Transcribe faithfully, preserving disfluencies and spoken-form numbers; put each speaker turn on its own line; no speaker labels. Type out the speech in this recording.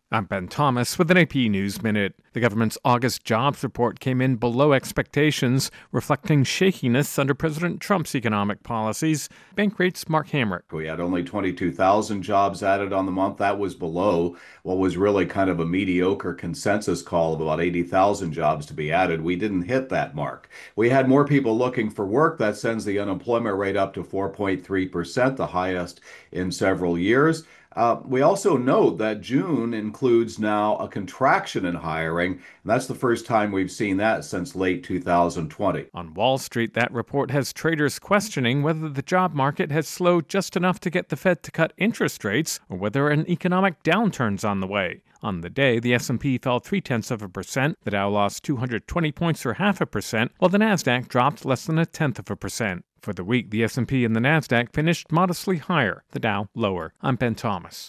I'm Ben Thomas with an A P News Minute. The government's August jobs report came in below expectations, reflecting shakiness under President Trump's economic policies. Bankrate's Mark Hamrick.
We had only twenty-two thousand jobs added on the month. That was below what was really kind of a mediocre consensus call of about eighty thousand jobs to be added. We didn't hit that mark. We had more people looking for work. That sends the unemployment rate up to four point three percent, the highest in several years. Uh, we also note that June includes now a contraction in hiring, and that's the first time we've seen that since late two thousand twenty.
On Wall Street, that report has traders questioning whether the job market has slowed just enough to get the Fed to cut interest rates or whether an economic downturn's on the way. On the day, the S and P fell three-tenths of a percent, the Dow lost two hundred twenty points or half a percent, while the Nasdaq dropped less than a tenth of a percent. For the week, the S and P and the Nasdaq finished modestly higher, the Dow lower. I'm Ben Thomas.